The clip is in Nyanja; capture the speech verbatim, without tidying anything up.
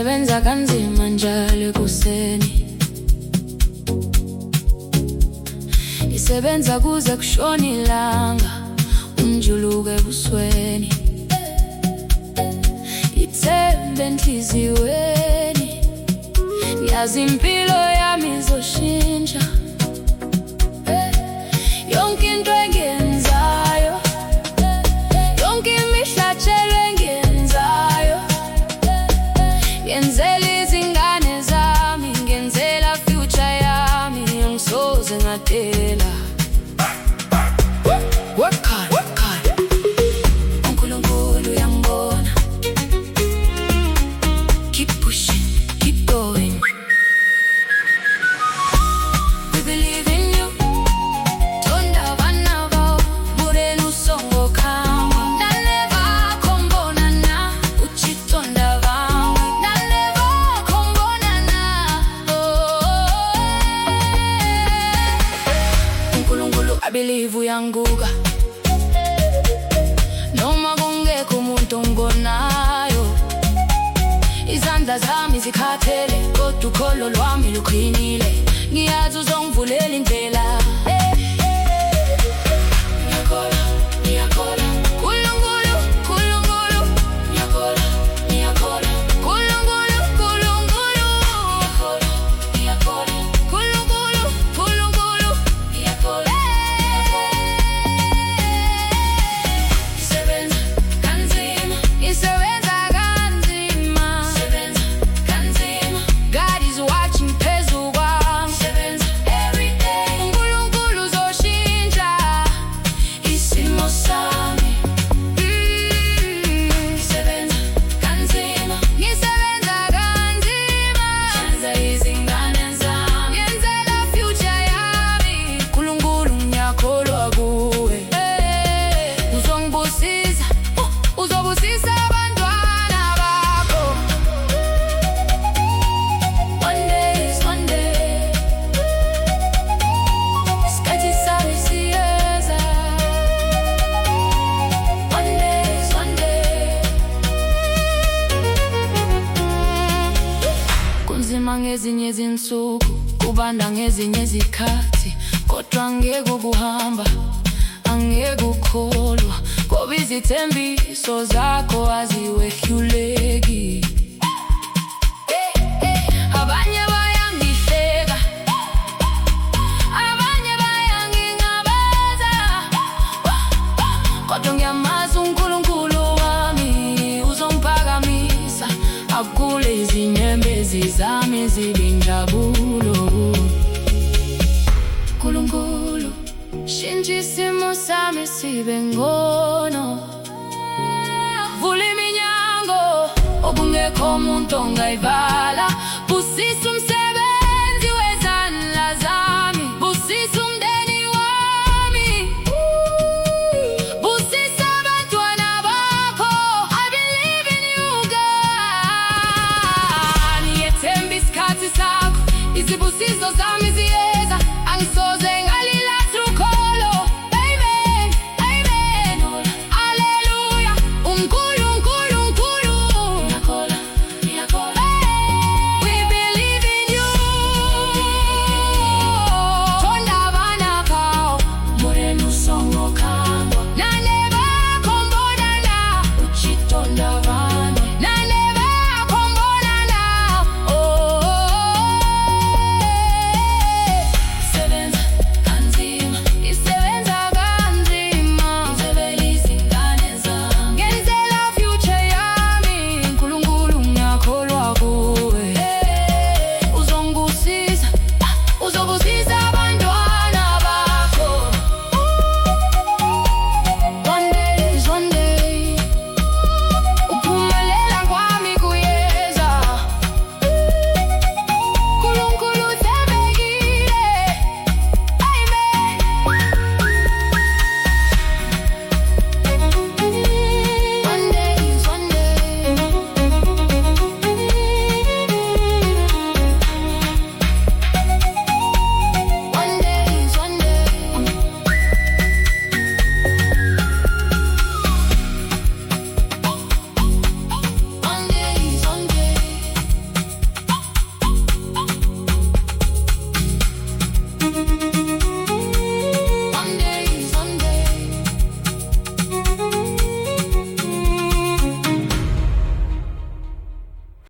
Isebenza kanzima njalo ekuseni, isebenza kuze kushone ilanga, unjuluke ebusweni. Ithemba enhliziyweni, yazi impilo yami izoshintsha. Yonke into engiyenzayo, yonke imihlatshelo engiyenzayo, ngenzela izingane zami, ngenzela future yami, angisoze ngadela. Work hard, work hard. uNkulunkulu uyangibona. Keep pushing, keep going. We believe in you. Tonda vana vao, burenu songo kama. Naleva kombona na, uchitonda vangu. Naleva kombona na, oh. uNkulunkulu I believe uyanguka. Noma kungekho umuntu ongibonayo, izandla zami zikhathele, kodwa ukholo lwami luqinile. Ngiyazi uzongivulela indlela. Ngiyakholwa, ngiyakholwa. Nkulunkulu, Nkulunkulu. Ngiyakholwa, ngiyakholwa. Nkulunkulu, Nkulunkulu. Ngiyakholwa, ngiyakholwa. Nkulunkulu, Nkulunkulu. Ngiyakholwa. Isebenza kanzima, isebenza kanzima, isebenza kanzima. God is watching phezu kwami. Isebenza every day. uNkulunkulu uzoshintsha isimo sami. Mm. Isebenza kanzima, ngisebenza kanzima, ngenza izingane zami, ngenzela future yami. uNkulunkulu ngiyakholwa kuwe. Eh, uzongibusisa, uh, uzobusisa abantwana bakho. One day is one day. Isikhathi sami siyeza. One day is one day. Kunzima ngezinye izinsuku, kubanda ngezinye izikhathi, kodwa angeke ukuhamba, angeke ukholwa, ngoba izithembiso zakho aziwehluleki. Eh, eh, abanye bayangihleka, abanye bayangingabaza, kodwa ngiyamazi uNkulunkulu wami uzongiphakamisa, akule izinyembezi zami zibe injabulo. uNkulunkulu, shintsha isimo sami sibe ngcono. Vula iminyango okungekho umuntu ongayivala, busisa